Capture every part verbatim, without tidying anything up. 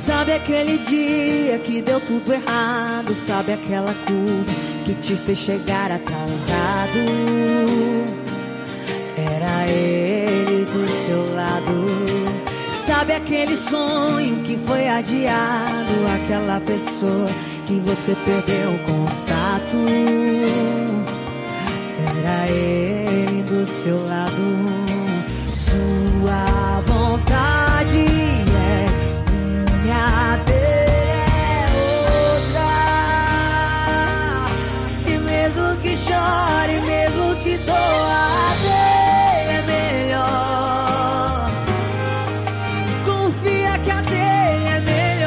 Sabe aquele dia que deu tudo errado? Sabe aquela curva que te fez chegar atrasado? Era ele do seu lado. Sabe aquele sonho que foi adiado? Aquela pessoa que você perdeu o contato? Era ele do seu lado. Sua vontade é minha, dele é outra. E mesmo que chore, mesmo que doa, dele é melhor. Confia que a dele é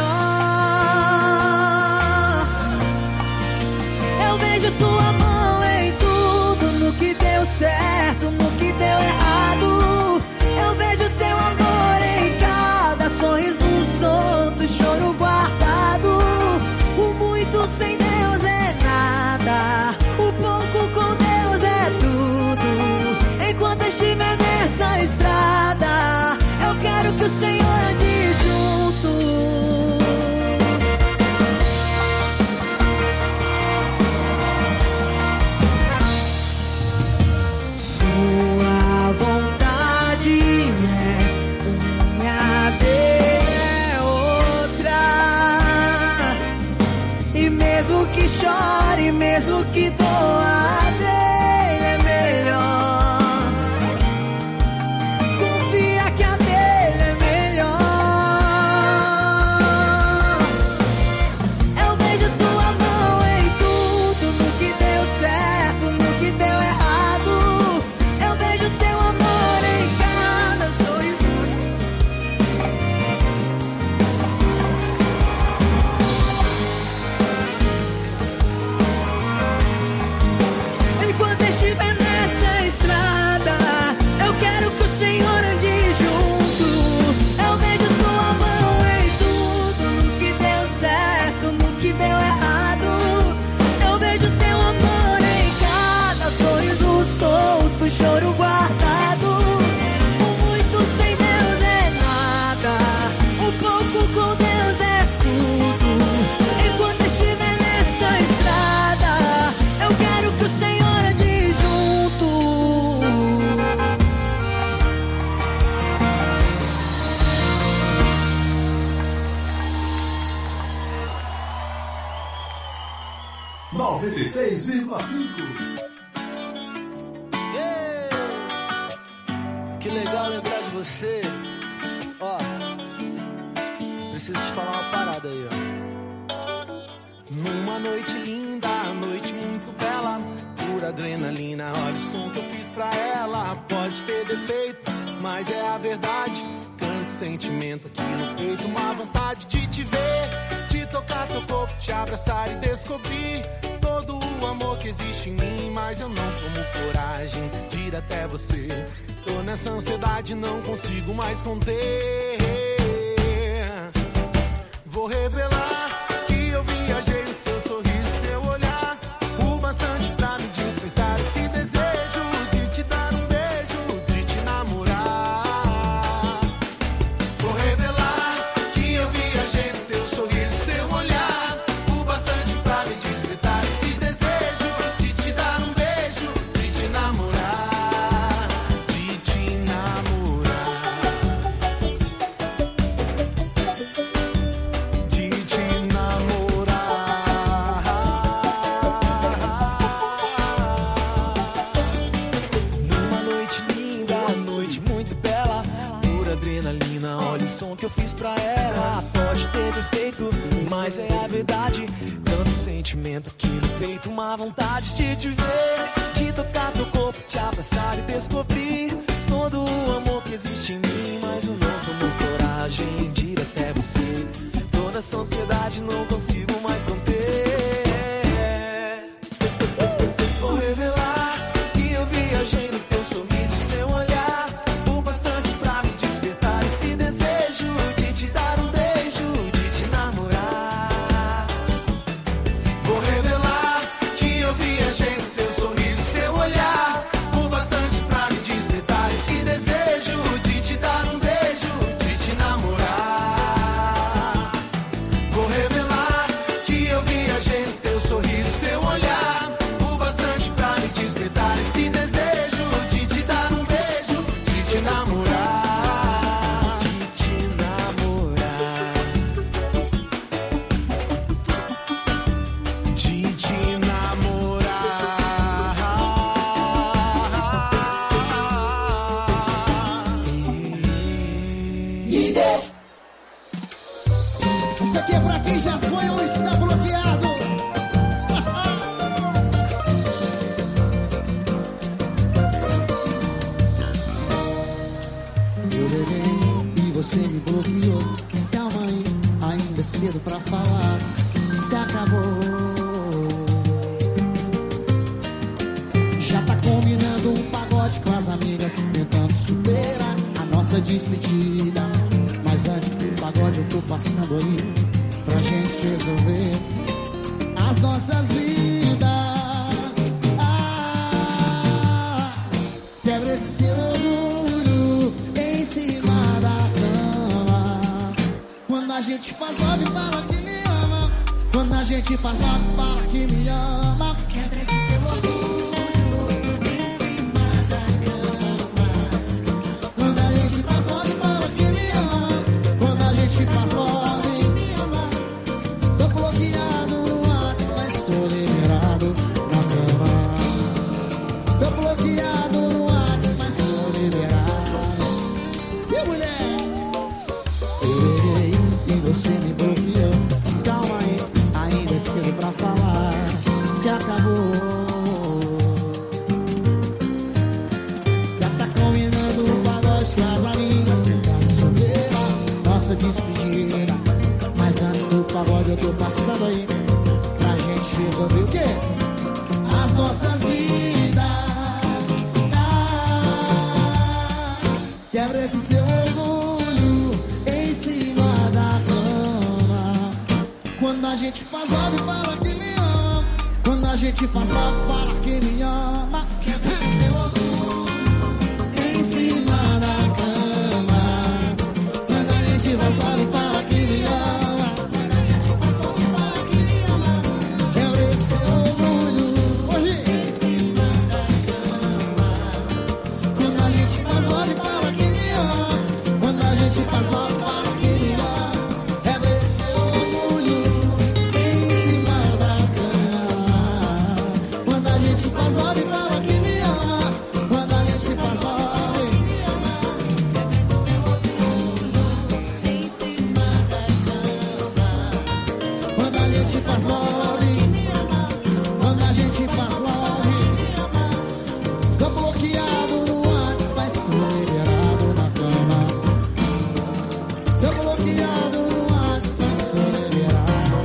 melhor. Eu vejo tua mão em tudo, no que deu certo, no que deu errado. Eu vejo teu amor em cada sorriso solto, choro guardado. O muito sem Deus é nada, o pouco com Deus é tudo. Enquanto estiver nessa estrada, eu quero que o Senhor ande junto. Sua vontade é minha, dele é outra. E mesmo que chore, mesmo que doa, dele é melhor. Confia que a dele é melhor. Eu vejo tua mão em tudo, no que deu certo, no que deu errado. Eu vejo teu amor em cada sorriso. Enquanto estiver nessa estrada, eu quero que o Senhor ande junto. Eu vejo tua mão em tudo, no que deu certo, no que deu errado. Eu vejo teu amor em cada sorriso solto, choro guardado. O muito sem Deus é nada, o pouco com Deus é tudo. Enquanto estiver nessa estrada, eu quero que o Senhor ande junto. noventa e seis vírgula cinco. Que legal lembrar de você. Ó, preciso te falar uma parada aí, ó. Numa noite linda, noite muito bela, pura adrenalina, olha o som que eu fiz pra ela. Pode ter defeito, mas é a verdade. Tanto sentimento aqui no peito, uma vontade de te ver, de tocar teu corpo, te abraçar e descobrir todo o amor que existe em mim. Mas eu não tomo coragem de ir até você. Tô nessa ansiedade, não consigo mais conter. Vou revelar que eu viajei no seu sorriso, seu olhar, o bastante pra me despertar esse desejo de te dar um beijo, de te namorar. Vou revelar que eu viajei no teu sorriso, seu olhar, o bastante pra me despertar esse desejo de te dar um beijo, de te namorar, de te namorar, de te namorar. Numa noite linda, noite muito bela, pura adrenalina, olha o som que eu fiz pra ela. Pode ter defeito, mas é a verdade. Tanto sentimento aqui no peito, uma vontade de te ver, de tocar teu corpo, te abraçar e descobrir todo o amor que existe em mim. Mas eu não tomo coragem de ir até você. Tô nessa ansiedade, não consigo mais conter. Vou revelar que eu viajei no teu sorriso, seu olhar, o bastante pra me despertar esse desejo de te dar um beijo, de te namorar. Vou revelar que eu viajei no seu sorriso, seu olhar, o bastante pra me despertar esse desejo de te dar um beijo, de te namorar. Isso aqui é pra quem já foi ou está bloqueado. Eu levei e você me bloqueou. Mas calma aí, ainda é cedo pra falar que acabou. Já tá combinando um pagode com as amigas, tentando superar a nossa despedida. Mas antes do pagode eu tô passando aí pra gente resolver as nossas vidas. Ah, quebra esse seu orgulho em cima da cama. Quando a gente faz love, fala que me ama. Quando a gente faz love, fala que me ama. Quebra esse seu orgulho em cima da cama. Quando a gente faz love, fala que me ama. Quando a gente faz love, tô bloqueado no WhatsApp, mas tô liberado na cama. Tô bloqueado no WhatsApp, mas tô liberado. E mulher? Eu errei e você me bloqueou. Mas calma aí, ainda é cedo pra falar que acabou. Já tá combinando um pagode com as amigas, sentado solteira, nossa despedida. Mas antes do pagode eu tô passando aí pra gente resolver o quê? As nossas vidas. Ah, quebra esse seu orgulho em cima da cama. Quando a gente faz love, fala que me ama. Quando a gente faz love, fala que me ama. Quebra esse seu orgulho em cima da cama. Quando a gente faz love, fala que me ama. Quando a gente faz love, fala que me ama. Quebra esse seu orgulho hoje em cima da cama. Quando a gente faz love, fala que me ama. Quando a gente faz love, fala que me ama. Quebra esse seu orgulho em cima da cama. Quando a gente faz love, fala que me ama. Quando a gente faz love, quebra esse seu orgulho em cima da cama. Quando a gente faz love, quando a gente faz love, tô bloqueado no WhatsApp, mas tô liberado na cama. Tô bloqueado no WhatsApp, mas tô liberado.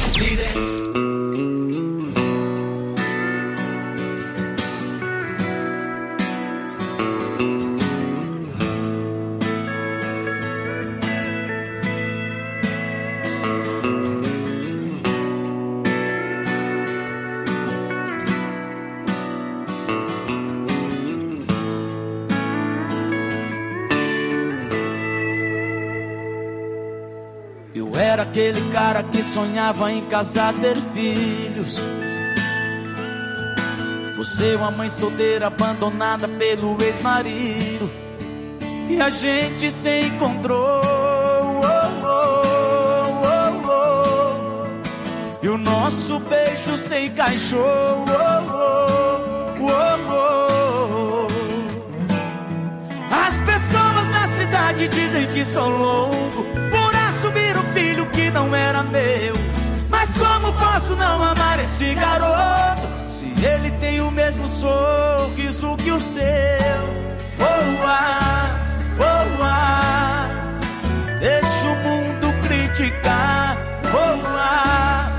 Eu era aquele cara que sonhava em casar, ter filhos. Você, uma mãe solteira abandonada pelo ex-marido. E a gente se encontrou. Oh, oh, oh, oh. E o nosso beijo se encaixou. Oh, oh, oh, oh. As pessoas na cidade dizem que sou louco por assumir um filho que não era meu. Mas como posso não amar esse garoto se ele tem o mesmo sorriso que o seu? Voa, voa, deixa o mundo criticar. Voa,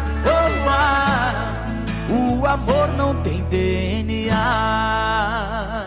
voa, o amor não tem D N A.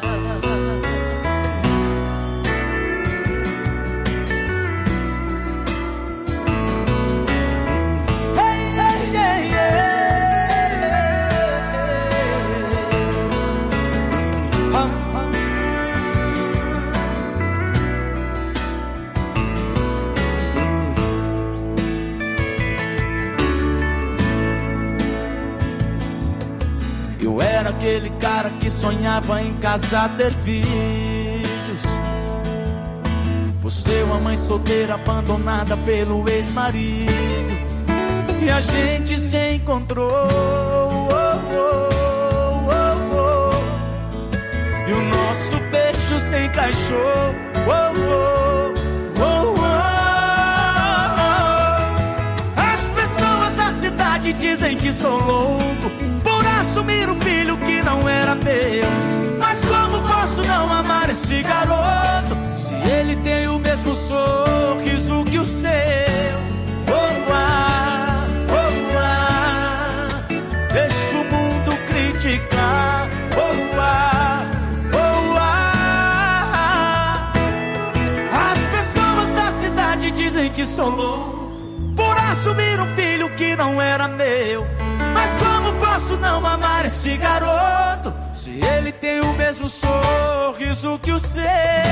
Eu era aquele cara que sonhava em casar, ter filhos. Você, uma mãe solteira abandonada pelo ex-marido. E a gente se encontrou. Oh, oh, oh, oh. E o nosso beijo se encaixou. Oh, oh, oh, oh. dizem que sou louco por assumir um filho que não era meu. Mas como posso não amar este garoto se ele tem o mesmo sorriso que o seu? Oh, ah, oh, ah, deixa o mundo criticar. Oh, ah, oh, ah. As pessoas da cidade dizem que sou louco por assumir um filho que não era meu. Mas como posso não amar este garoto se ele tem o mesmo sorriso que o seu?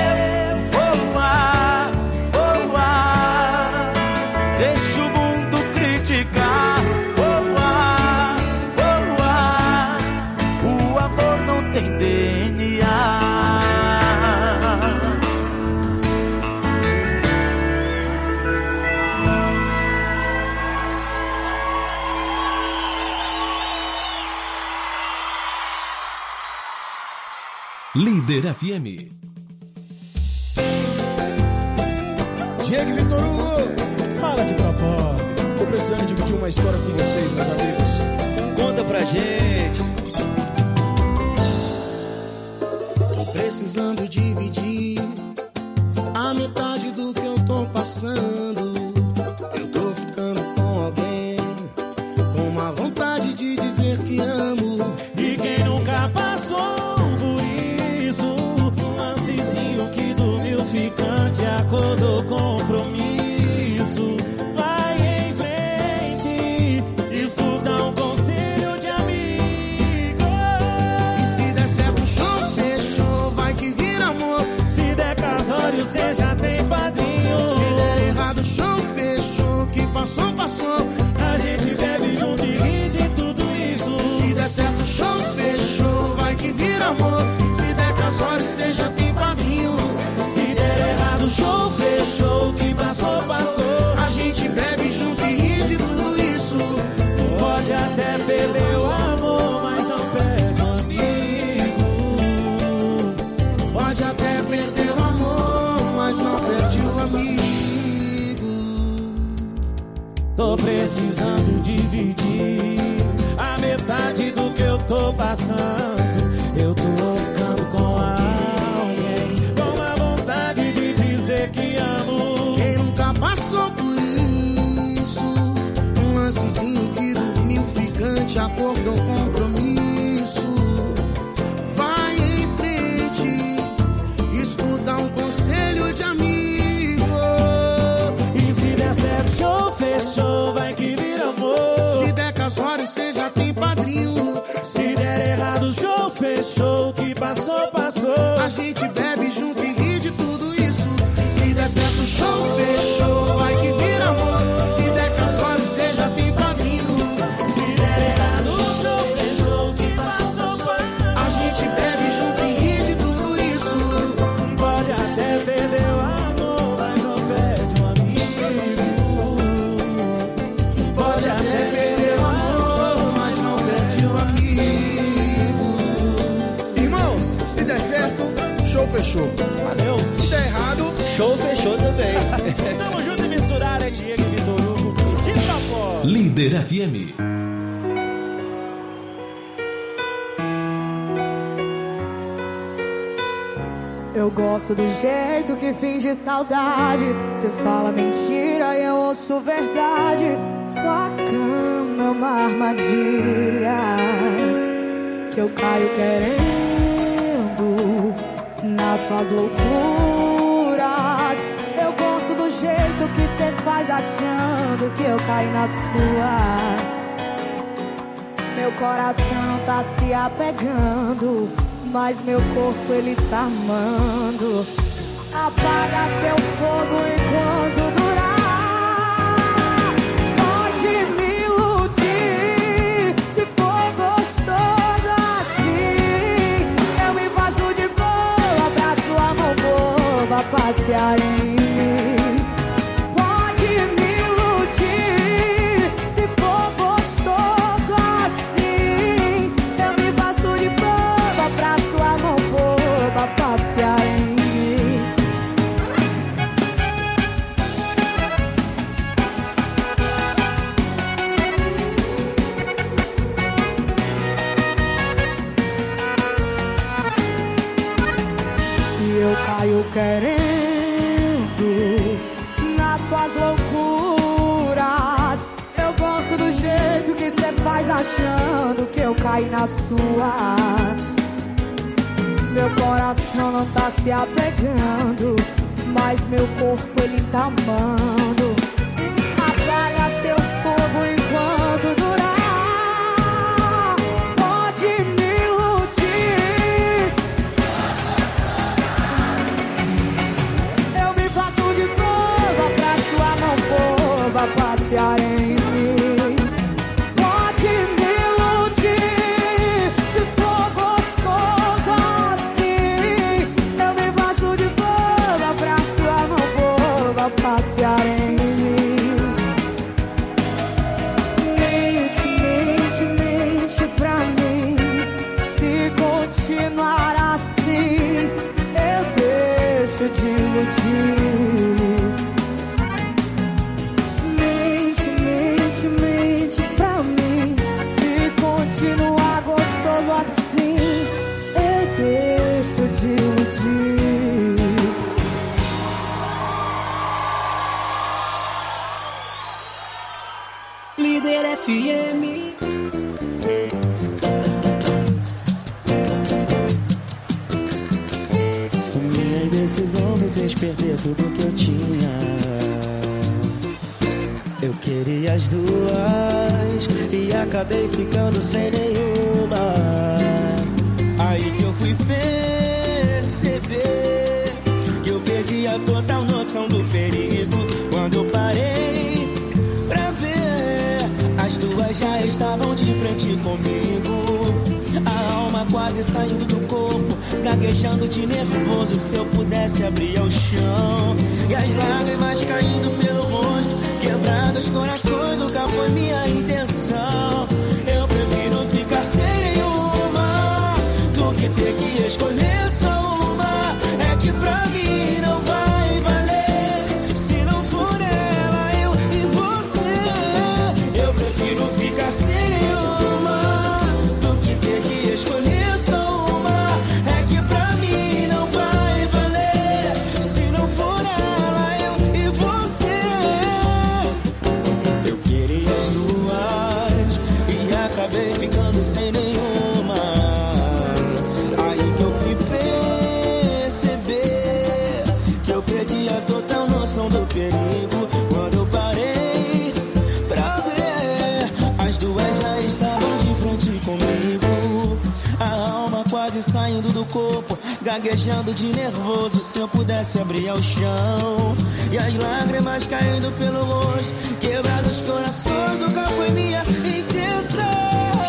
Voa, voa, deixa o mundo criticar. Voa, voa, o amor não tem D N A. Líder F M. Diego e Vitor Hugo, fala de propósito. Tô precisando dividir uma história com vocês, meus amigos. Conta pra gente. Tô precisando dividir a metade do que eu tô passando. Eu tô ficando com alguém com uma vontade de dizer que amo. E quem nunca passou ficante, acordou compromisso. Vai em frente, escuta um conselho de amigo. E se der certo, show, fechou, vai que vira amor. Se der casório, cê já tem padrinho. Se der errado, show, fechou, que passou, passou. A gente bebe junto e ri de tudo isso. Se der certo, show, fechou, vai que vira amor. Se der casório, cê já tem padrinho. Se der errado, show, fechou, que passou, passou. A gente bebe junto e ri de tudo isso. Pode até perder o amor, mas não perde o amigo. Pode até perder o amor, mas não perde o amigo. Tô precisando dividir a metade do que eu tô passando. Eu tô ficando com a que amo. Quem nunca passou por isso? Um lancezinho que dormiu ficante, acordou compromisso. Vai em frente, escuta um conselho de amigo. E se der certo, show, fechou, vai que vira amor. Se der casório, cê já tem padrinho. Se der errado, show, fechou, que passou, passou. A gente bebe junto e ri de tudo isso. Se der certo, show, fechou, vai que vira amor. Se der casório, cê já tem padrinho. Se der errado, show, fechou, que passou, passou. A gente bebe junto e ri de tudo isso. Pode até perder o amor, mas não perde o amigo. Pode até perder o amor, mas não perde o amigo. Irmãos, se der certo, show, fechou. Valeu. Se der errado, show, fechou também. Tamo junto e misturado, é Diego e Vitor Hugo. De Capó. Líder F M. Eu gosto do jeito que finge saudade. Cê fala mentira e eu ouço verdade. Sua cama é uma armadilha que eu caio querendo nas suas loucuras. Eu gosto do jeito que cê faz achando que eu caio na sua. Meu coração não tá se apegando, mas meu corpo ele tá amando. Apaga seu fogo enquanto durar. Pode me iludir se for gostoso assim. Eu me faço de boa, abraço a mão boba, passear em mim. Pode me iludir se for gostoso assim. Eu me faço de boba, abraço a mão boba, passear em mim. eu querendo nas suas loucuras. Eu gosto do jeito que cê faz achando que eu caí na sua. Meu coração não tá se apegando, mas meu corpo ele tá amando. Apaga seu fogo enquanto durar. Pode me iludir. Eu me faço de boba pra sua mão boba passear em mim. Pode me iludir se for gostoso assim. Eu me faço de boba pra sua mão boba passear em mim. Mente, mente, mente pra mim. Se continuar assim, eu deixo de iludir. Mente, mente, mente pra mim. Se continuar gostoso assim, eu deixo de iludir. Líder F M. Minha indecisão me fez perder tudo que eu tinha. Eu queria as duas e acabei ficando sem nenhuma. Aí que eu fui perceber que eu perdi a total noção do perigo. Quando eu parei pra ver, as duas já estavam de frente comigo. A alma quase saindo do corpo, gaguejando de nervoso. Se eu pudesse abrir ao chão, e as lágrimas caindo pelo rosto, quebrando os corações, nunca foi minha intenção. Eu prefiro ficar sem nenhuma do que ter que escolher só uma. É que pra mim não vai valer se não for ela, eu e você. Eu prefiro ficar sem nenhuma do que ter que escolher só uma. É que pra mim não vai valer se não for ela, eu e você. Eu queria as duas e acabei ficando sem nenhuma. Aí que eu fui perceber que eu perdi a total noção do perigo. Quando eu parei pra ver, as duas já estavam de frente comigo. A alma quase saindo do corpo, gaguejando de nervoso. Se eu pudesse abrir ao chão, e as lágrimas caindo pelo rosto, quebrados os corações, nunca foi minha intenção.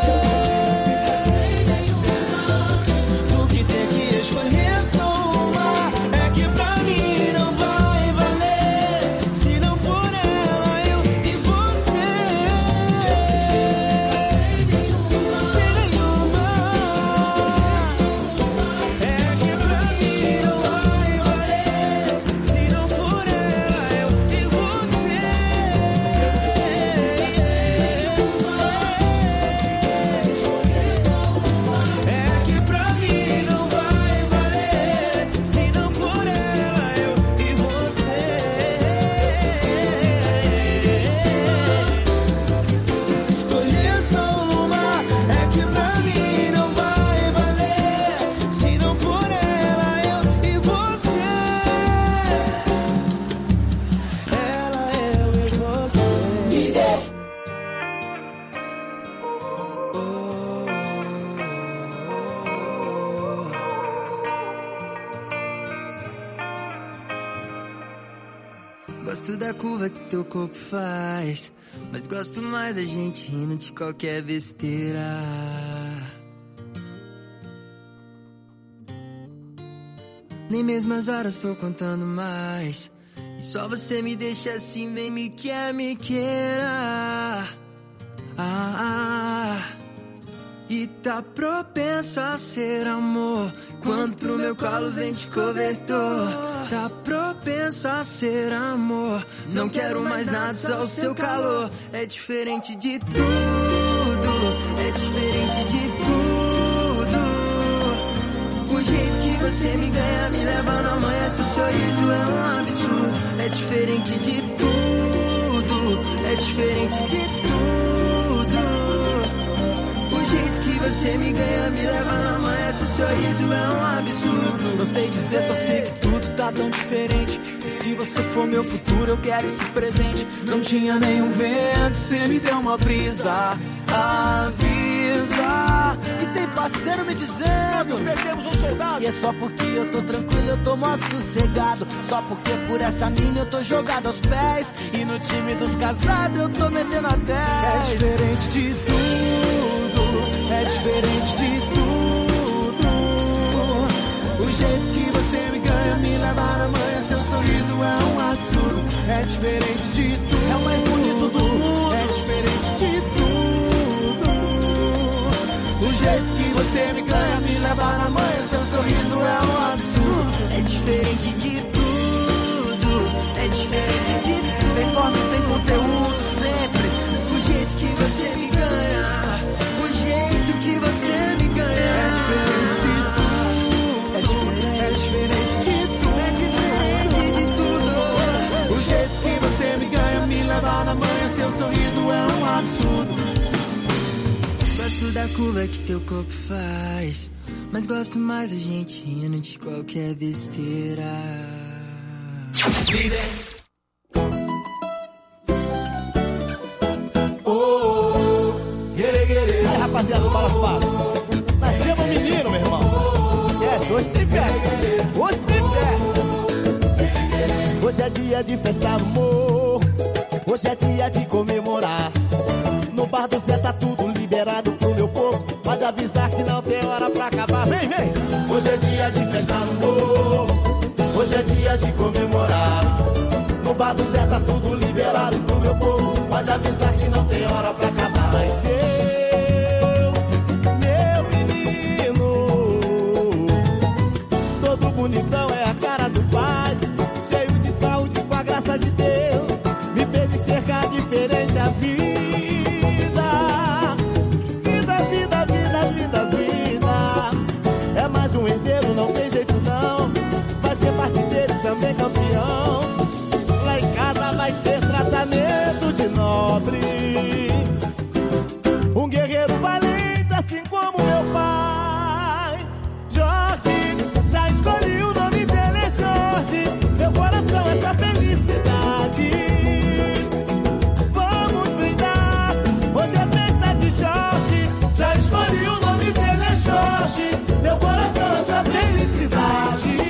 Do que ter que escolher só uma. É que pra mim não vai valer se não for ela, eu e você. Sem nenhuma. É que pra mim não vai valer se não for ela, eu e você. É que pra mim não vai valer se não for ela, eu e você. Escolher só uma. É que pra mim não vai valer se não for ela, eu e você. Ela, eu e você. Gosto da curva que teu corpo faz, mas gosto mais a gente rindo de qualquer besteira. Nem mesmo as horas tô contando mais, e só você me deixa assim, vem me quer, me queira. Ah, ah, e tá propenso a ser amor, quando pro meu colo vem de cobertor. Tá propenso a ser amor, não quero mais nada, só o seu calor. É diferente de tudo, é diferente de tudo. O jeito que você me ganha, me leva na manhã. Seu sorriso é um absurdo. É diferente de tudo. É diferente de tudo. O jeito que você me ganha, me leva na manhã. Seu sorriso é um absurdo. Não sei dizer, só sei que tudo tá tão diferente. E se você for meu futuro, eu quero esse presente. Não tinha nenhum vento, cê me deu uma brisa. Avisa. E tem parceiro me dizendo: perdemos um soldado. E é só porque eu tô tranquilo, eu tô mó sossegado. Só porque por essa mina eu tô jogado aos pés. E no time dos casados eu tô metendo a dez. É diferente de tudo. É diferente de tudo. O jeito que você me ganha, me leva na manhã. Seu sorriso é um absurdo. É diferente de tudo. É o mais bonito do mundo. É diferente de tudo. O jeito que você me ganha, me leva na manhã. Seu sorriso é um absurdo. É diferente de tudo. É diferente de tudo. Tem forma e tem conteúdo sempre. O jeito que você me ganha. O jeito que você me ganha. É diferente de tudo. É diferente, é diferente de tudo. É diferente de tudo. O jeito que você me ganha, me leva na manhã. Seu sorriso é um absurdo. Gosto da curva que teu corpo faz, mas gosto mais a gente rindo de qualquer besteira. Líder. Oh, guerê, guerê. Aí, rapaziada do Balafado, nascemos um menino, meu irmão. Esquece, hoje tem festa. Hoje tem festa. Hoje é dia de festa, amor. Hoje é dia de comemorar. No bar do Zé tá tudo liberado pro meu povo. Pode avisar que não tem hora pra acabar. Vem, vem! Hoje é dia de festa no morro. Hoje é dia de comemorar. No bar do Zé tá tudo liberado pro meu povo. Pode avisar que não tem hora pra acabar. Mas eu, meu menino, todo bonitão é a cara do pai. Cheio de saúde com a graça de Deus. Me fez enxergar diferente a vida. Também campeão. Lá em casa vai ter tratamento de nobre. Um guerreiro valente, assim como meu pai. Jorge, já escolhi o nome dele, é Jorge. Meu coração, essa felicidade. Vamos brindar, hoje é festa de Jorge. Já escolhi o nome dele, é Jorge. Meu coração, essa felicidade.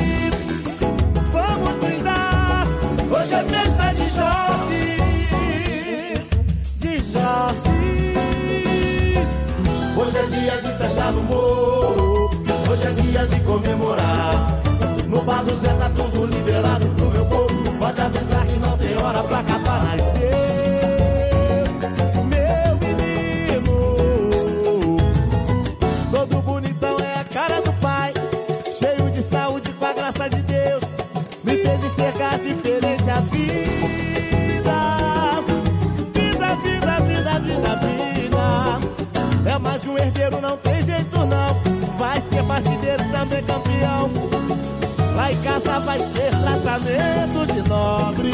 Hoje é festa de Jorge, de Jorge. Hoje é dia de festa no morro. Hoje é dia de comemorar. No bar do Zé tá tudo liberado pro meu povo. Pode avisar que não tem hora pra acabar. Nascer, meu menino, todo bonitão é a cara do pai. Cheio de saúde com a graça de Deus. Me fez enxergar diferente a vida. Vida, vida, vida, vida, vida. É mais um herdeiro, não tem jeito não. Vai ser partideiro, também campeão. Lá em casa vai ter tratamento de nobre.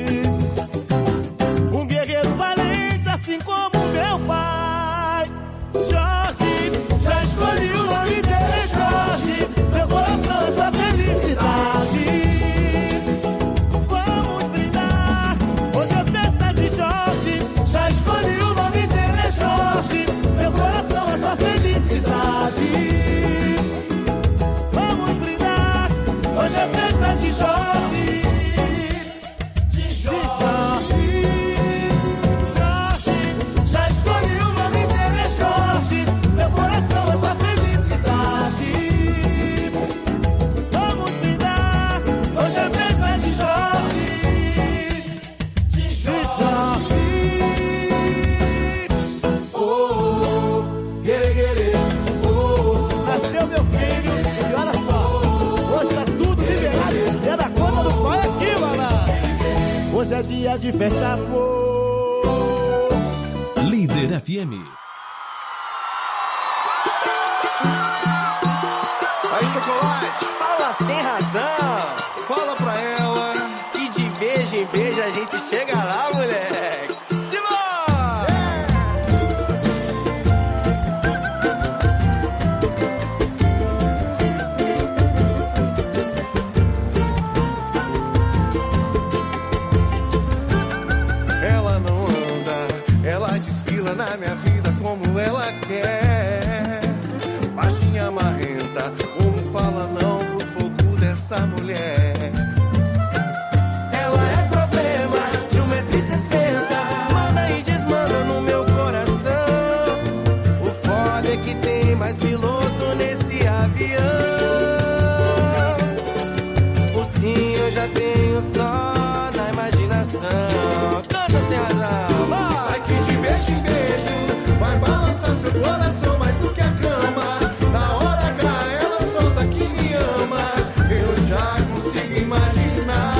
Um guerreiro valente, assim como meu pai. Jorge, já escolhi o nome dele, Jorge. Meu coração, essa felicidade. Já escolhi o nome dele, é Jorge. Meu coração, essa felicidade. Vamos brindar, hoje é festa de Jorge. De Jorge. Jorge, já escolhi o nome dele, é Jorge. Meu coração, essa felicidade. Vamos brindar, hoje é festa de Jorge. De Jorge. Nasceu meu filho, e olha só, hoje é tudo liberado, é da conta do pai aqui, mano. Hoje é dia de festa, amor. Líder F M. Aí você Chocolate. Fala sem razão. Fala pra ela. E de beijo em beijo a gente chega lá, moleque. Simão! Ela não anda, ela desfila na minha vida como ela quer. Baixinha marrenta, como fala não pro fogo dessa mulher. Ela é problema de um metro e sessenta. Manda e desmanda no meu coração. O foda é que tem mais piloto nesse avião. O sim eu já tenho só na imaginação. Canta sem razão, vai! Vai que de beijo em beijo vai balançar seu coração mais do que a cama. Na hora H ela solta que me ama. Eu já consigo imaginar.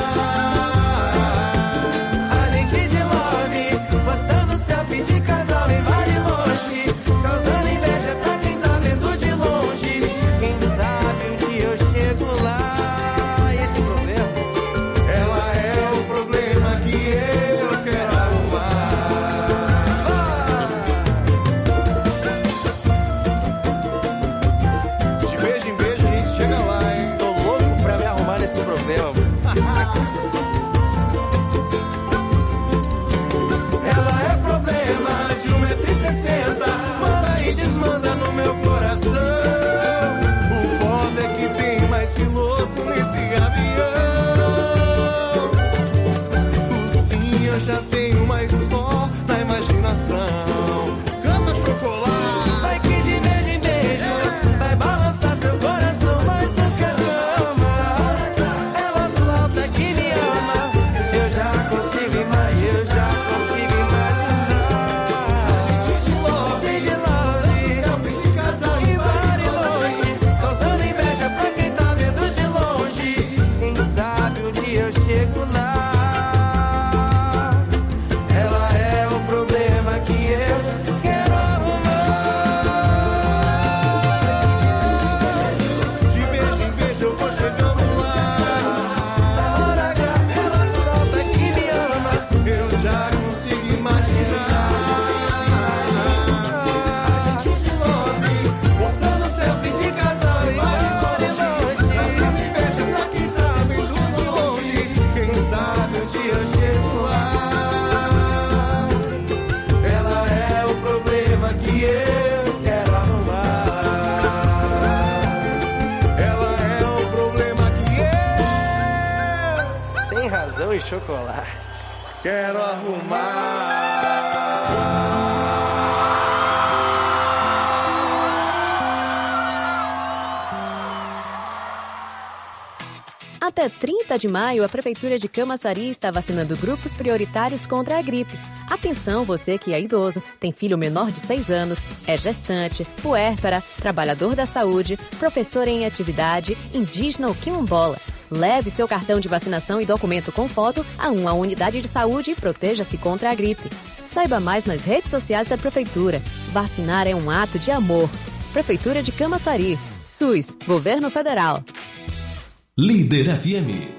A gente de love, postando selfie de casal em bar de longe, causando inveja pra quem tá vendo de longe. Quem sabe um dia eu chego lá. E esse problema, Ela é o problema que eu quero arrumar. De beijo em beijo a gente chega lá, hein? tô louco pra me arrumar nesse problema. Ela é problema de um metro e sessenta. Manda e desmanda no meu coração. O foda é que tem mais piloto nesse avião. O sim eu já tenho mais só na imaginação. Canta chocolate. Vai que de beijo em beijo vai balançar seu coração mais do que a cama. Ela solta que me ama. Eu já consigo imaginar, eu já consigo imaginar. Gente de love, De love, selfie de casal e e vai de longe, causando inveja pra quem tá vendo de longe. Quem sabe um dia eu chego lá. Ela é o problema que eu quero arrumar. de beijo em beijo eu vou chegando lá. Na hora H ela solta que me ama. Eu já consigo imaginar. A gente de love, postando selfie de casal e vai de longe. Causando inveja pra quem tá vendo de longe. Quem sabe um dia eu chego lá. Ela é o problema que eu quero arrumar. Ela é o problema que eu Sem razão e chocolate. quero arrumar. Até trinta de maio, a Prefeitura de Camaçari está vacinando grupos prioritários contra a gripe. Atenção, você que é idoso, tem filho menor de seis anos, é gestante, puérpera, trabalhador da saúde, professor em atividade, indígena ou quilombola. Leve seu cartão de vacinação e documento com foto a uma unidade de saúde e proteja-se contra a gripe. Saiba mais nas redes sociais da Prefeitura. Vacinar é um ato de amor. Prefeitura de Camaçari. SUS. Governo Federal. Líder F M.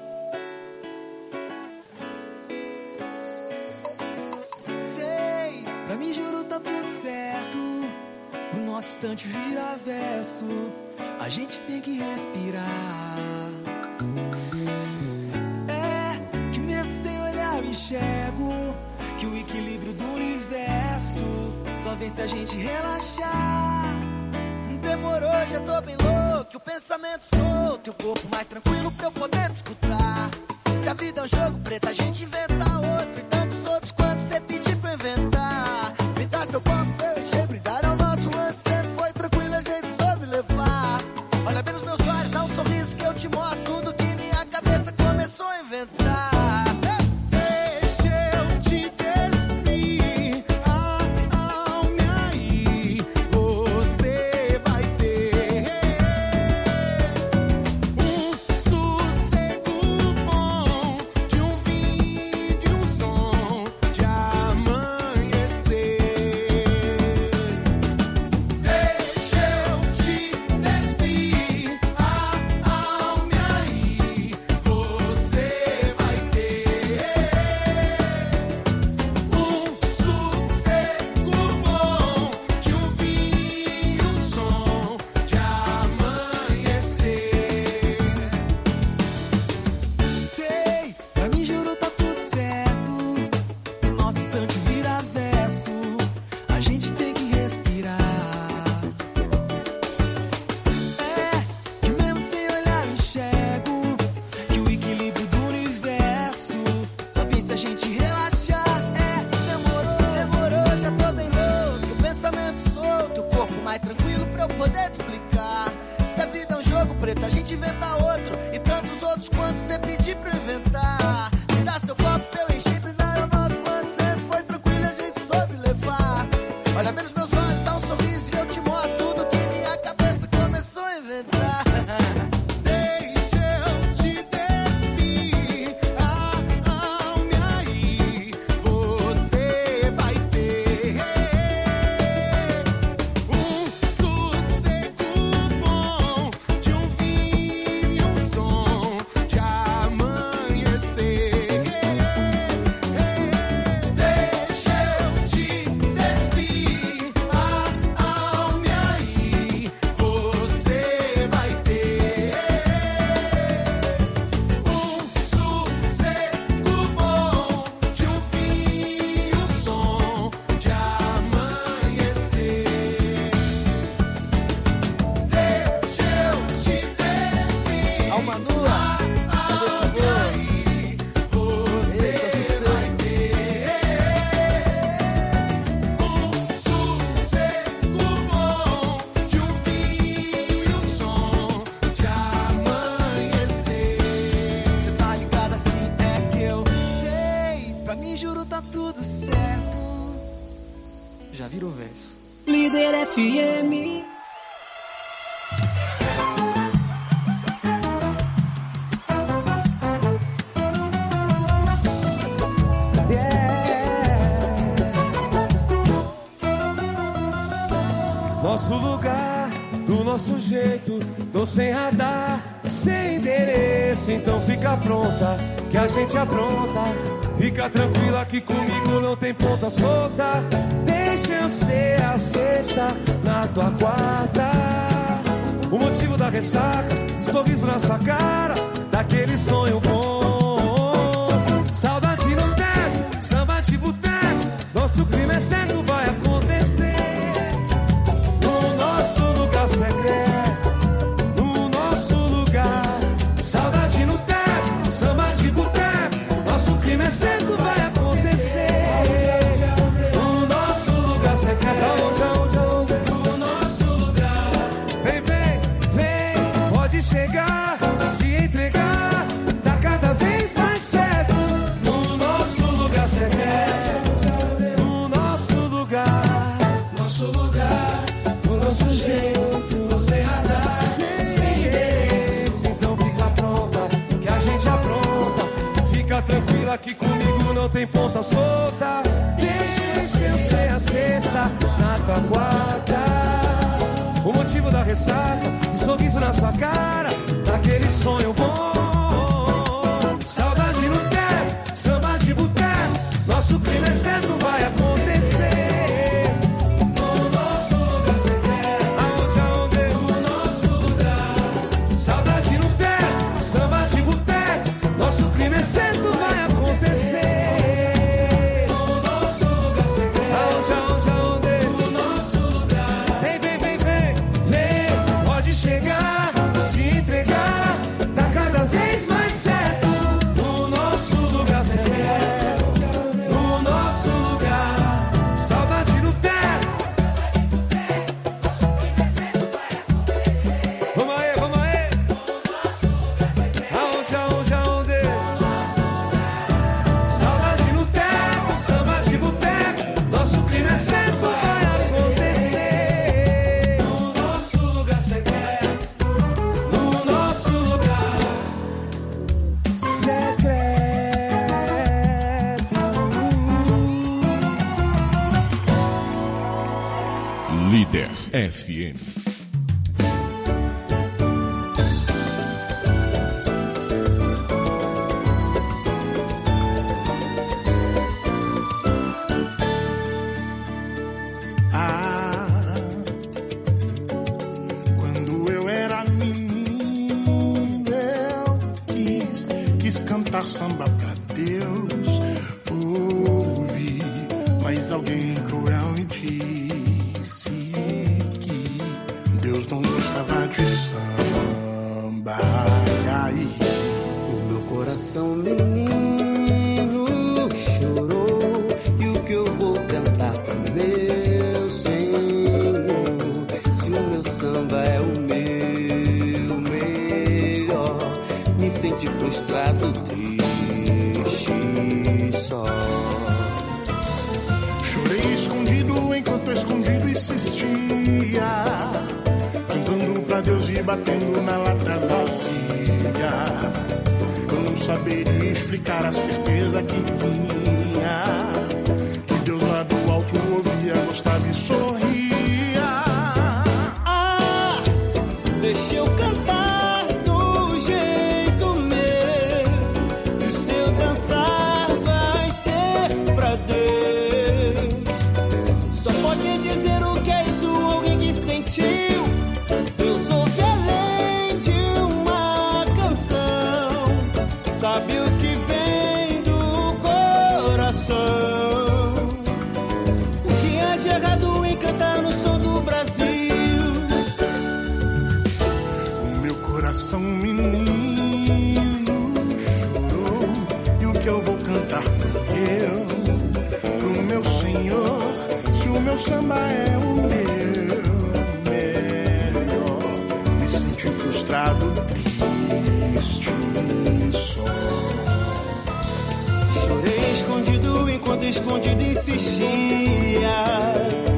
Sei, pra mim juro tá tudo certo. O nosso instante vira verso. A gente tem que respirar. É que mesmo sem olhar eu enxergo que o equilíbrio do universo só vem se a gente relaxar. Demorou, já tô bem louco. O pensamento solto, o corpo mais tranquilo pra eu poder te escutar. Se a vida é um jogo preto, a gente inventa outro. E tantos outros quanto você pedir pra eu inventar. Me dá seu copo, eu encher, brindar é o nosso lance. Sempre foi tranquilo, a gente soube levar. Olha bem nos meus olhos, dá um sorriso que eu te mostro tudo que minha cabeça começou a inventar. Deixa eu te despir, alme aí, você vai ter um sossego bom de um vinho, de um som de amor. já virou verso. Líder F M. Nosso lugar, do nosso jeito, tô sem radar, sem endereço, então fica pronta, que a gente apronta. Fica tranquila que comigo não tem ponta solta. Deixa eu ser a sexta na tua quarta. O motivo da ressaca, sorriso na sua cara, daquele sonho bom. Saudade no teto, samba de boteco, nosso clima é certo, vai acontecer. Nosso lugar secreto, no nosso lugar. Saudade no teto, samba de boteco, nosso clima é certo, vai acontecer. No nosso lugar secreto, aonde, aonde, aonde? No nosso lugar. Vem, vem, vem, pode chegar, se entregar, tá cada vez mais certo. No nosso lugar secreto, no nosso lugar, nosso lugar. Nosso jeito, sem radar, sem endereço, então fica pronta, que a gente apronta. Fica tranquila que comigo não tem ponta solta. Deixa eu ser a sexta na tua quarta. O motivo da ressaca, o sorriso na sua cara, daquele sonho bom. Saudade no teto, samba de boteco, nosso clima é certo, vai acontecer. Nosso clima é certo, vai acontecer. No nosso lugar secreto. Aonde, aonde, aonde? No nosso lugar. Vem, vem, vem, vem, vem. Pode chegar, se entregar, tá cada vez mais certo. No nosso lugar secreto. No nosso lugar. Saudade no teto. Vamos aí, vamos aí. Aonde, aonde, aonde? Certo, vai acontecer. No nosso lugar secreto, no nosso lugar secreto. Líder F M. Samba pra Deus ouvir, mas alguém cruel me disse que Deus não gostava de samba. E aí o meu coração menino chorou, e o que eu vou cantar pro meu Senhor, se o meu samba é o meu melhor, me senti frustrado, só. Chorei escondido enquanto escondido insistia, cantando pra Deus e batendo na lata vazia. Eu não saberia explicar a certeza que vinha, que Deus lá do alto ouvia, gostava e sorria. Ah, deixa eu cantar do jeito meu, e se eu dançar vai ser pra Deus. Só pode dizer o que é isso alguém que sentiu. Deus ouve além de uma canção, sabe o que vem do coração. O que há de errado em cantar no som do Brasil? O meu coração menino chorou, e o que eu vou cantar pro meu, pro meu Senhor, se o meu samba é o meu melhor, me senti frustrado, triste só. Chorei escondido enquanto escondido insistia,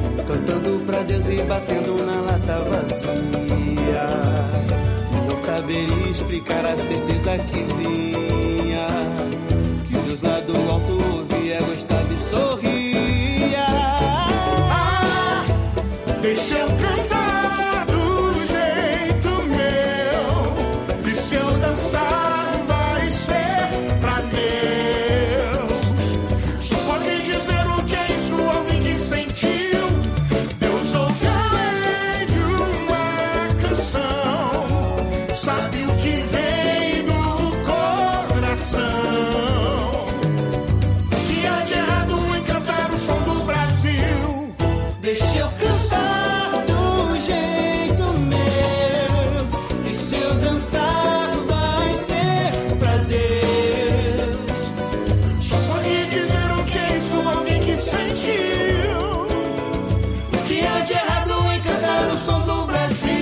pra Deus e batendo na lata vazia. Não saberia explicar a certeza que vinha, que Deus lá do alto ouvia, gostava e sorria. Ah, deixa eu cantar do jeito meu, e se eu dançar vai ser pra Deus. Só pode dizer o que é isso, alguém que sentiu. Deus ouve além de uma canção, sabe o que vem do coração. O que há de errado em cantar o som do Brasil? Deixa eu cantar do jeito meu, e se eu dançar vai ser pra Deus. Só pode dizer o que é isso, alguém que sentiu. O que há de errado em cantar o som do Brasil?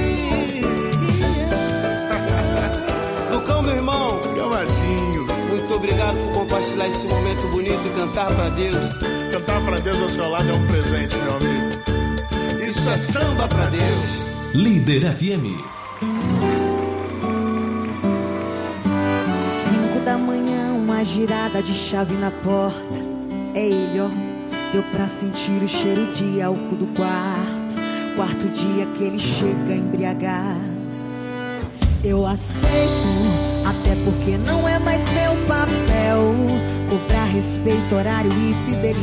Lucão, meu irmão, Camadinho, muito obrigado por compartilhar esse momento bonito e cantar pra Deus. cantar pra Deus ao seu lado é um presente, meu amigo. Isso é samba pra Deus. Líder F M. Cinco da manhã, uma girada de chave na porta. É ele, ó. Deu pra sentir o cheiro de álcool do quarto. Quarto dia que ele chega embriagado. Eu aceito, até porque não é mais meu papel cobrar respeito, horário e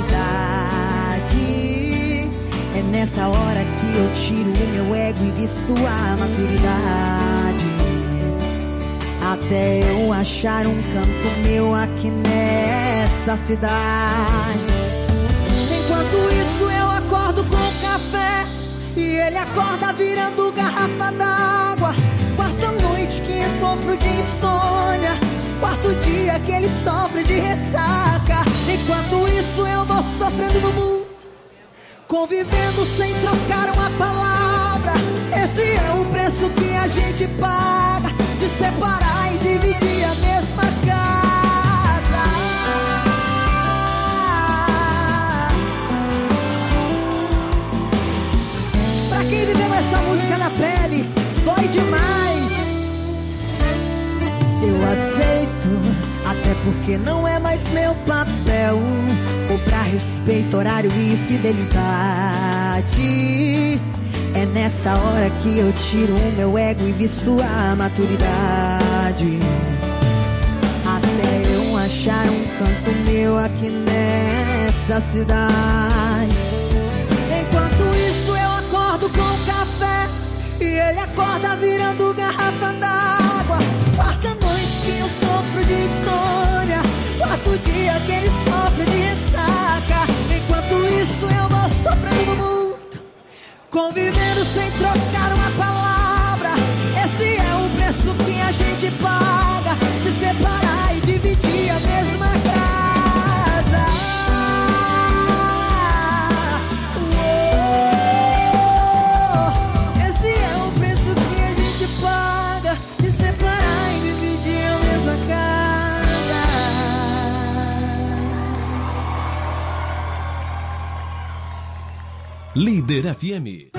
fidelidade. É nessa hora que eu tiro o meu ego e visto a maturidade. Até eu achar um canto meu aqui nessa cidade. Enquanto isso eu acordo com café e ele acorda virando garrafa d'água. Quarta noite que eu sofro de insônia, quarto dia que ele sofre de ressaca. Enquanto isso eu vou sofrendo no mundo, convivendo sem trocar uma palavra. Esse é o preço que a gente paga de separar e dividir a mesma casa. Pra quem viveu essa música na pele, dói demais. Eu aceito, até porque não é mais meu papel cobrar respeito, horário e fidelidade. É nessa hora que eu tiro o meu ego e visto a maturidade. Até eu achar um canto meu aqui nessa cidade. Enquanto isso eu acordo com café e ele acorda virando garrafa d'água. Quarta noite que eu sofro de insônia, quarto dia que ele sofre de ressaca. Enquanto isso eu vou sofrendo no mundo, convivendo sem trocar uma palavra. Esse é o preço que a gente paga de separar e dividir a mesma casa. Uou, esse é o preço que a gente paga de separar e dividir a mesma casa. Líder F M.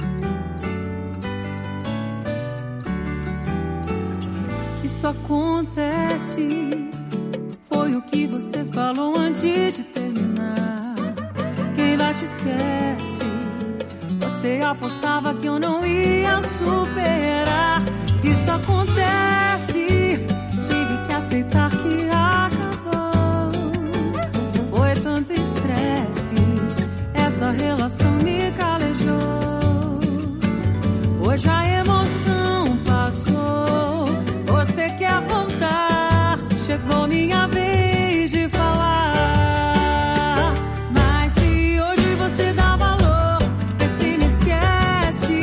Isso acontece, foi o que você falou antes de terminar. Quem lá te esquece, você apostava que eu não ia superar. Isso acontece, tive que aceitar que acabou. Foi tanto estresse, essa relação me calejou. Hoje a emoção passou, você quer voltar, chegou minha vez de falar. Mas se hoje você dá valor, vê se me esquece.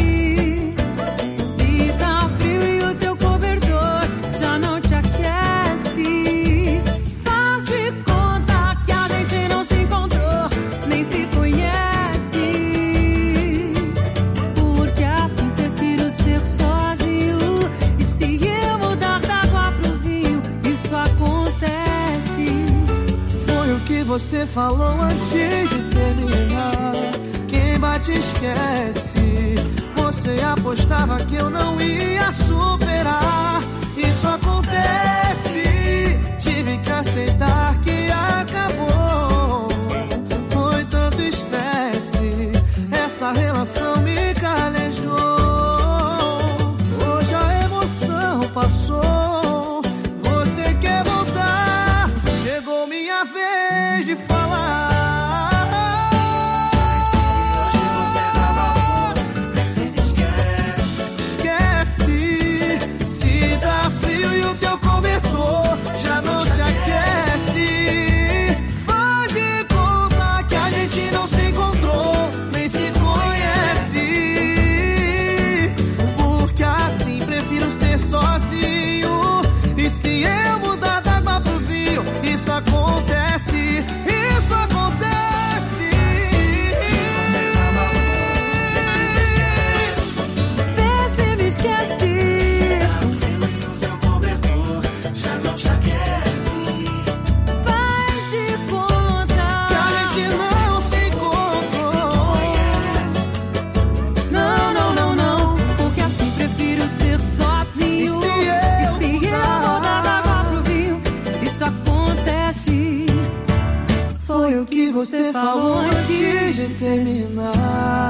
Se tá frio e o teu cobertor já não te aquece, faz de conta que a gente não se encontrou, nem se conhece. Porque assim prefiro ser sozinho. E se eu mudar d'água pro vinho, isso acontece. Foi o que você falou antes de terminar. Quem bate gente esquece. Você apostava que eu não ia superar. Isso acontece, tive que aceitar que acabou. Foi tanto estresse, essa relação me calejou. Hoje a emoção passou, você quer voltar. Chegou minha vez de falar. Já não te aquece. Faz de conta que a gente não se encontrou, nem se conhece. Porque assim prefiro ser sozinho. E se eu mudar da água pro vinho, isso acontece, isso acontece. Vê se me esquece. Foi o que você falou antes de terminar.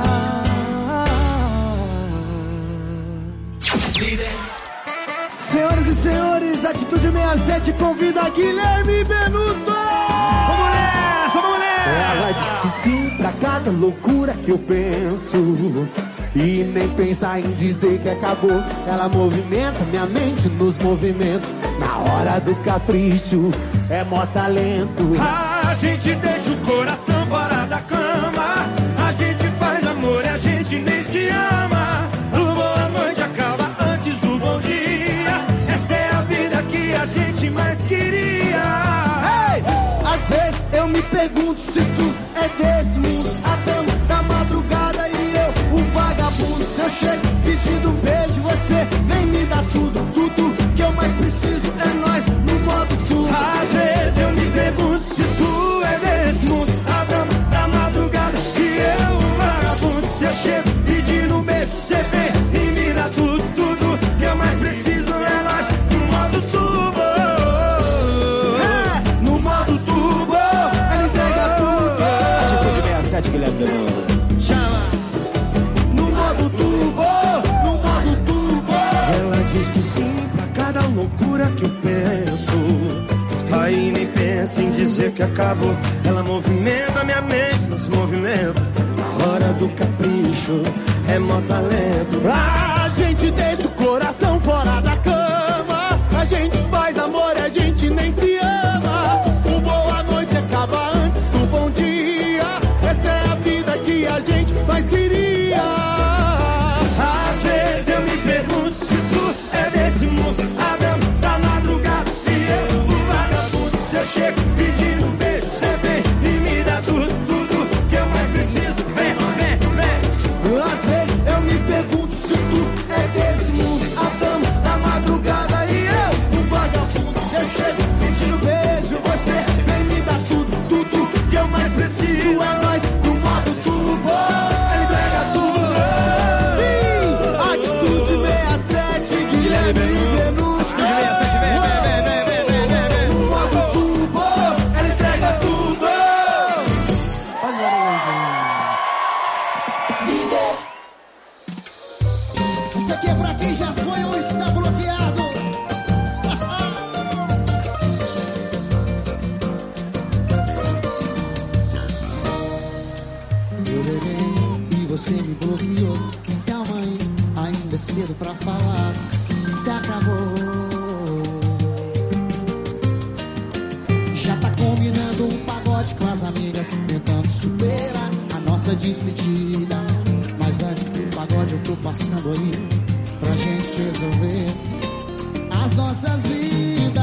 Senhoras e senhores, Atitude sessenta e sete convida Guilherme Benuto. Vamos nessa, vamos nessa. Ela diz que sim pra cada loucura que eu penso, e nem pensa em dizer que acabou. Ela movimenta minha mente nos movimentos. Na hora do capricho é mó talento. A gente deixa o coração fora da cama. A gente faz amor e a gente nem se ama. O boa noite acaba antes do bom dia. Essa é a vida que a gente mais queria. Hey! Às vezes eu me pergunto se tu é desse mundo, a dama da madrugada e eu, o vagabundo. Se eu chego pedindo um beijo, você vem me dar tudo. Tudo que eu mais preciso é nós no modo tudo. Às vezes eu me pergunto se tu é desse mundo, a dama da madrugada e eu, o vagabundo. Se eu chego pedindo um beijo, você vem e me dá tudo. Tudo que eu mais preciso é nós no modo turbo. É, no modo turbo, ela entrega tudo. Atitude sessenta e sete, Guilherme Benuto. Loucura que eu penso, aí nem pensa em dizer que acabou. Ela movimenta minha mente nos movimentos. Na hora do capricho é mó talento. A gente deixa o coração fora da cama. A gente faz amor e a gente nem se ama. O boa noite acaba antes do bom dia. Essa é a vida que a gente mais queria. Às vezes eu me pergunto se tu é desse mundo, a dama da madrugada e eu, o vagabundo. Se eu chego pedindo um beijo, você vem e me dá tudo, tudo que eu mais preciso. Vem, vem, vem. Às vezes eu me pergunto se tu é desse mundo, a dama da madrugada e eu, o vagabundo. Se eu chego pedindo beijo, você vem me dar tudo, tudo que eu mais preciso é nós no modo turbo. Ele entrega tudo. Sim, Atitude sessenta e sete, Guilherme Benuto. No modo turbo, ela entrega tudo. Faz barulho, líder. Isso aqui é pra quem já foi ou está bloqueado. Eu levei e você me bloqueou. Mas calma aí, ainda é cedo pra falar que acabou. Já tá combinando um pagode com as amigas, tentando superar a nossa despedida. Mas antes do pagode eu tô passando aí pra gente resolver as nossas vidas.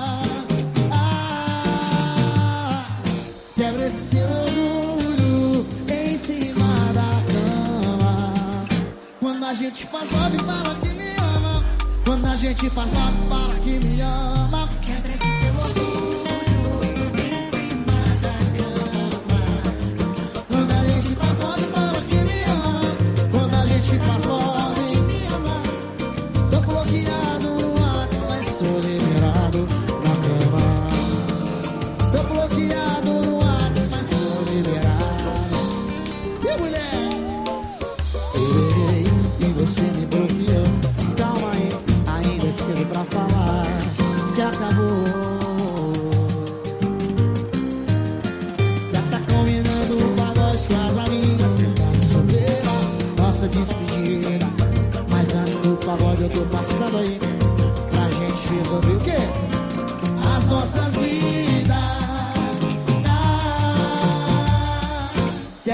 Ah, quebra esse seu orgulho em cima da cama. Quando a gente faz love, fala que me ama. Quando a gente faz love, fala que me ama. Quebra esse seu orgulho em cima da cama. Quando a gente faz love, fala que me ama.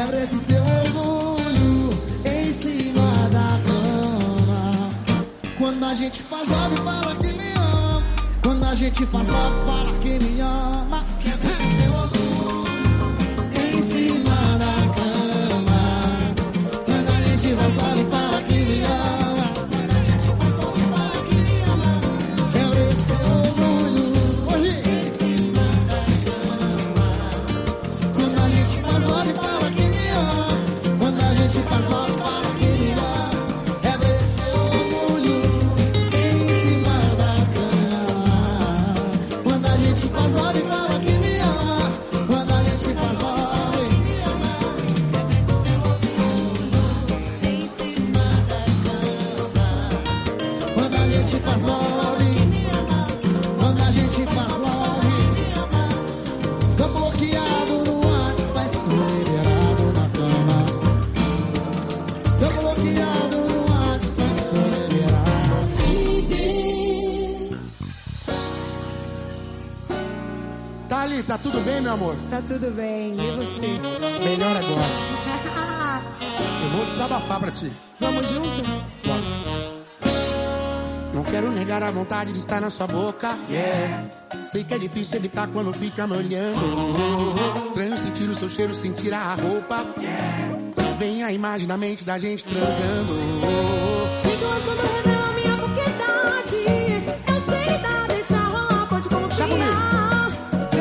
Quebra esse seu orgulho em cima da cama. Quando a gente faz óbvio, fala que me ama. Quando a gente faz óbvio, fala que me ama. Quebra esse seu orgulho em cima da cama. Quando a gente faz óbvio, fala que me ama. Quando a gente faz óbvio, fala que me ama. Quebra esse seu orgulho hoje em cima da cama. Quando a gente faz óbvio, fala que me ama. Quando a gente faz óbvio, fala que me ama. Quebra esse seu orgulho em cima da cama. Quando a gente faz love, fala que me ama. Quando a gente faz love, quebra esse seu orgulho em cima da cama. Quando a gente faz love, quando a gente faz love, tô bloqueado no WhatsApp, mas tô liberado na cama. Tô bloqueado no WhatsApp, mas tô liberado. Thali, tá tudo bem, meu amor? Tá tudo bem, e você? Melhor agora. Eu vou desabafar pra ti. Vamos junto? Não quero negar a vontade de estar na sua boca, yeah. Sei que é difícil evitar quando fica me olhando. Transo, sentir o seu cheiro, sentir a roupa, yeah. Vem a imagem na mente da gente transando. Situação não revela minha boquedade. Eu sei dar, deixa rolar, pode confiar.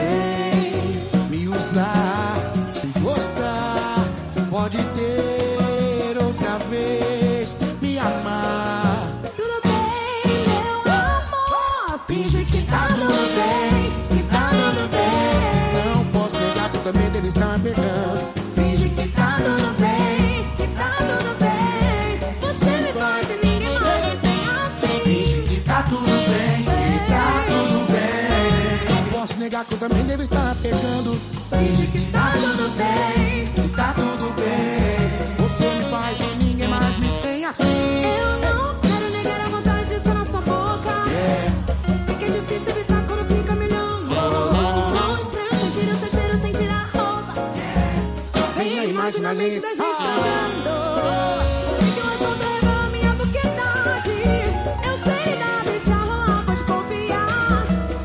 Vem me usar, te gostar, pode ter outra vez, me amar. Tudo bem, meu amor. Finge que tá tudo bem, que tá tudo bem. Não posso negar que eu também devo estar me pegando. Finge que tá tudo bem, que tá tudo bem. Você me faz e ninguém mais me tem assim. Finge que tá tudo bem, que tá tudo bem. Não posso negar que eu também devo estar pegando. Finge que tá tudo bem, que tá tudo bem. Você me faz e ninguém mais me tem assim. Eu não quero negar a vontade de estar na sua boca, yeah. Sei que é difícil evitar quando fica me olhando. Não estranho sentir o seu cheiro, sentir a roupa, yeah. Vem a imagem na mente da gente transando. Sei que o assunto revela minha boquedade. Eu sei dar, deixa rolar, pode confiar.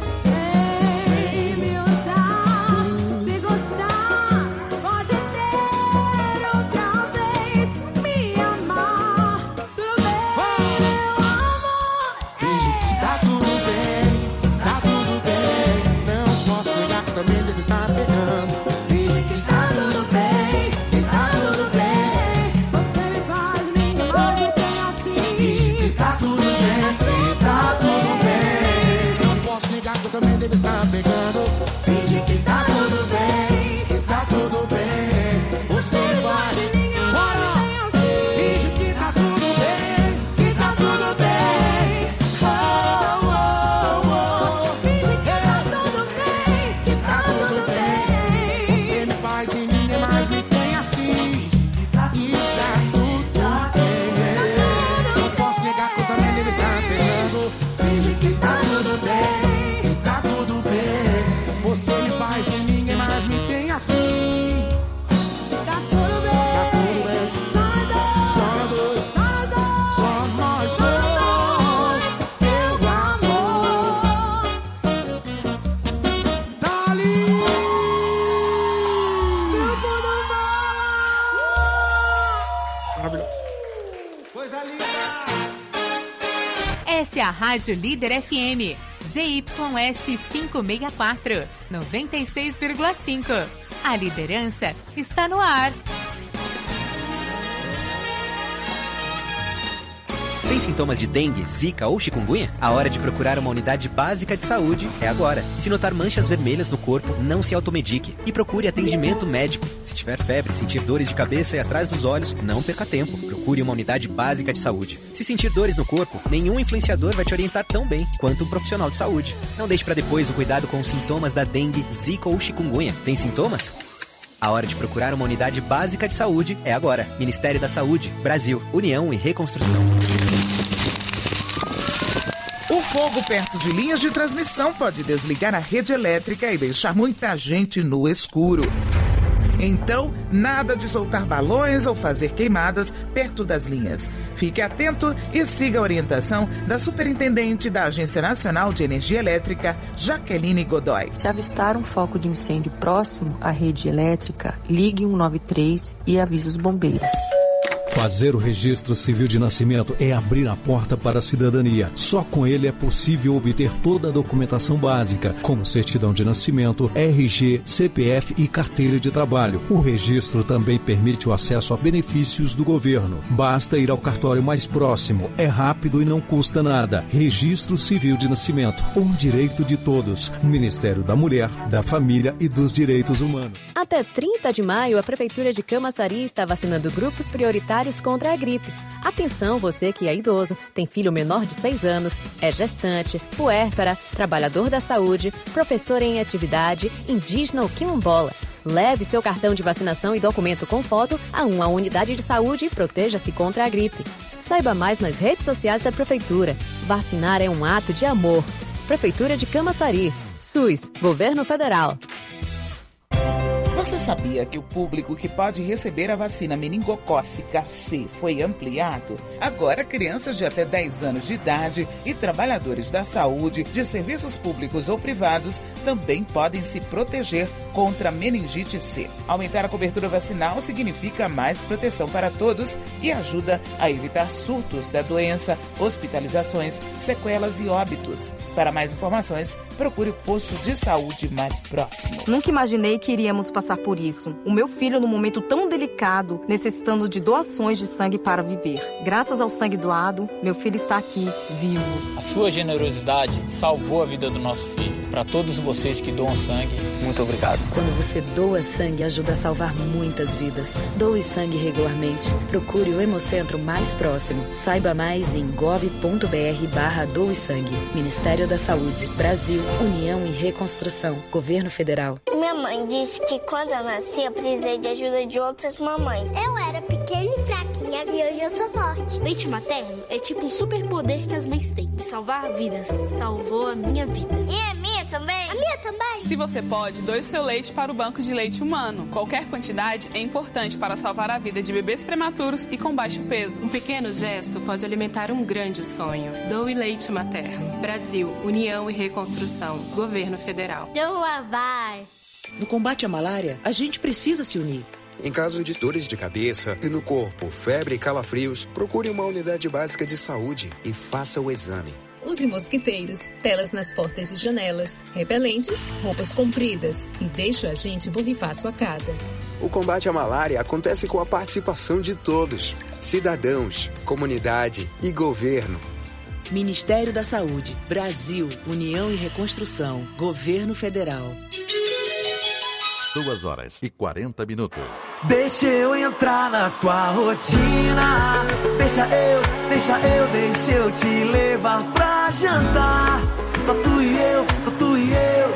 Vem me usar, se gostar, pode ter outra vez, me amar. Tudo bem, meu amor. Finge que tá tudo bem, tá tudo bem. Não posso negar que eu também devo estar pegando. Finge que tá tudo bem, que tá tudo bem. Você me faz, ninguém mais me tem assim. Finge que tá tudo bem, que tá tudo bem. Não posso negar que eu também devo estar pegando. Finge que tá tudo bem, que tá tudo bem. Você me faz, bora! Finge que tá tudo bem, que tá tudo bem. Oh, oh, oh. Finge que tá tudo bem, que tá tudo bem. Você me faz e ninguém mais me tem assim. E tá tudo bem. Não posso negar que eu também devo estar pegando. Finge que tá tudo bem, que tá tudo bem. Você me faz e ninguém mais me tem assim. Tá tudo bem, Tá tudo bem. só nós dois, Só nós dois, só nós dois, só nós dois. meu amor. Tá ali. Grupo do Bola. Maravilhoso. Coisa linda! Essa é a Rádio Líder F M, Z Y S quinhentos e sessenta e quatro, noventa e seis vírgula cinco. A liderança está no ar. Tem sintomas de dengue, zika ou chikungunya? A hora de procurar uma unidade básica de saúde é agora. Se notar manchas vermelhas no corpo, não se automedique e procure atendimento médico. Se tiver febre, sentir dores de cabeça e atrás dos olhos, não perca tempo. Procure uma unidade básica de saúde. Se sentir dores no corpo, nenhum influenciador vai te orientar tão bem quanto um profissional de saúde. Não deixe para depois o cuidado com os sintomas da dengue, zika ou chikungunya. Tem sintomas? A hora de procurar uma unidade básica de saúde é agora. Ministério da Saúde, Brasil, União e Reconstrução. O fogo perto de linhas de transmissão pode desligar a rede elétrica e deixar muita gente no escuro. Então, nada de soltar balões ou fazer queimadas perto das linhas. Fique atento e siga a orientação da Superintendente da Agência Nacional de Energia Elétrica, Jaqueline Godoy. Se avistar um foco de incêndio próximo à rede elétrica, ligue um nove três e avise os bombeiros. Fazer o registro civil de nascimento é abrir a porta para a cidadania. Só com ele é possível obter toda a documentação básica, como certidão de nascimento, R G, C P F e carteira de trabalho. O registro também permite o acesso a benefícios do governo. Basta ir ao cartório mais próximo. É rápido e não custa nada. Registro Civil de Nascimento, um direito de todos. Ministério da Mulher, da Família e dos Direitos Humanos. Até trinta de maio, a Prefeitura de Camaçari está vacinando grupos prioritários contra a gripe. Atenção, você que é idoso, tem filho menor de seis anos, é gestante, puérpera, trabalhador da saúde, professor em atividade, indígena ou quilombola. Leve seu cartão de vacinação e documento com foto a uma unidade de saúde e proteja-se contra a gripe. Saiba mais nas redes sociais da Prefeitura. Vacinar é um ato de amor. Prefeitura de Camaçari. SUS, Governo Federal. Você sabia que o público que pode receber a vacina meningocócica C foi ampliado? Agora, crianças de até dez anos de idade e trabalhadores da saúde, de serviços públicos ou privados, também podem se proteger contra a meningite C. Aumentar a cobertura vacinal significa mais proteção para todos e ajuda a evitar surtos da doença, hospitalizações, sequelas e óbitos. Para mais informações, procure o posto de saúde mais próximo. Nunca imaginei que iríamos passar por isso. O meu filho, num momento tão delicado, necessitando de doações de sangue para viver. Graças ao sangue doado, meu filho está aqui, vivo. A sua generosidade salvou a vida do nosso filho. Para todos vocês que doam sangue, muito obrigado. Quando você doa sangue, ajuda a salvar muitas vidas. Doe sangue regularmente. Procure o Hemocentro mais próximo. Saiba mais em gov.br barra doe sangue. Ministério da Saúde, Brasil, União e Reconstrução, Governo Federal. Minha mãe disse que quando eu nasci, eu precisei de ajuda de outras mamães. Eu era pequena e fraquinha e hoje eu sou forte. Leite materno é tipo um superpoder que as mães têm de salvar vidas. Salvou a minha vida. E a minha também? A minha também. Se você pode, doe o seu leite para o Banco de Leite Humano. Qualquer quantidade é importante para salvar a vida de bebês prematuros e com baixo peso. Um pequeno gesto pode alimentar um grande sonho. Doe leite materno. Brasil, União e Reconstrução. Governo Federal. Doa vai. No combate à malária, a gente precisa se unir. Em caso de dores de cabeça e no corpo, febre e calafrios, procure uma unidade básica de saúde e faça o exame. Use mosquiteiros, telas nas portas e janelas, repelentes, roupas compridas e deixe o agente borrifar sua casa. O combate à malária acontece com a participação de todos, cidadãos, comunidade e governo. Ministério da Saúde, Brasil, União e Reconstrução, Governo Federal. Duas horas e quarenta minutos. Deixa eu entrar na tua rotina. Deixa eu, deixa eu, deixa eu te levar pra jantar. Só tu e eu, só tu e eu.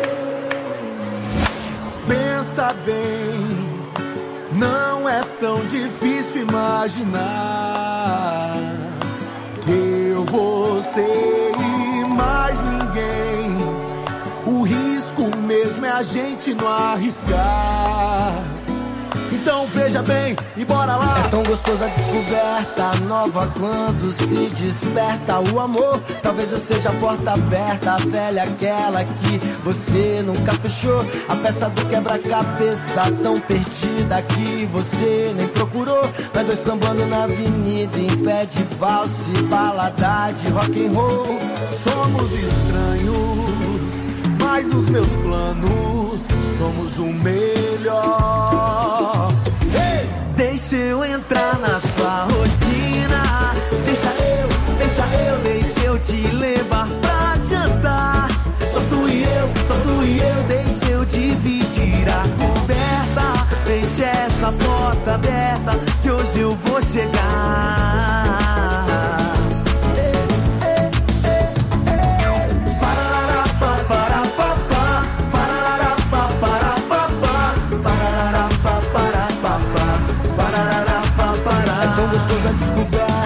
Pensa bem, não é tão difícil imaginar. Eu, você e mais ninguém. O risco mesmo é a gente não arriscar. Então veja bem e bora lá. É tão gostosa a descoberta nova quando se desperta o amor. Talvez eu seja a porta aberta, a velha aquela que você nunca fechou. A peça do quebra-cabeça tão perdida que você nem procurou. Nós dois sambando na avenida em pé de valse, balada de rock and roll. Somos estranhos, mas os meus planos somos o melhor. Hey! Deixa eu entrar na tua rotina. Deixa eu, deixa eu, deixa eu te levar pra jantar. Só tu e eu, só tu e eu, deixa eu dividir a coberta. Deixa essa porta aberta que hoje eu vou chegar.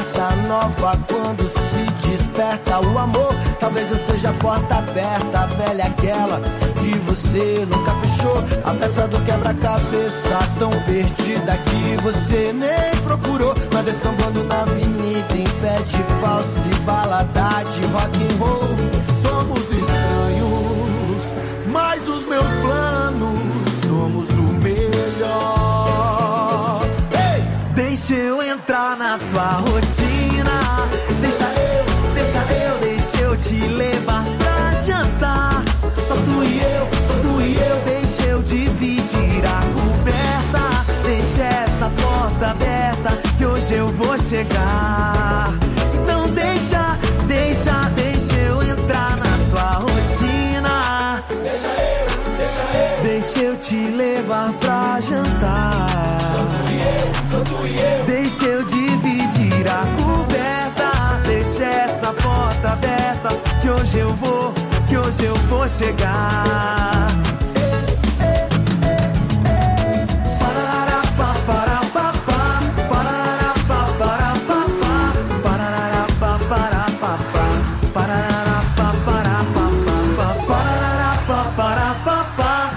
Quando se desperta o amor, talvez eu seja a porta aberta, a velha velha, aquela que você nunca fechou. A peça do quebra-cabeça tão perdida que você nem procurou. Mas sambando na avenida em pé de falsa e balada de rock and roll. Somos estranhos, mas os meus planos somos o melhor. Ei! Deixa eu entrar na tua rotina. Deixa eu, deixa eu, deixa eu te levar pra jantar. Só tu e eu, só tu e eu, deixa eu dividir a coberta. Deixa essa porta aberta que hoje eu vou chegar. Então deixa, deixa, deixa eu entrar na tua rotina. Deixa eu, deixa eu, deixa eu te levar pra jantar. Só tu e eu, só tu e eu, deixa eu dividir a coberta. Deixa essa porta aberta que hoje eu vou, que hoje eu vou chegar.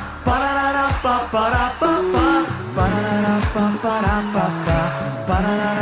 Para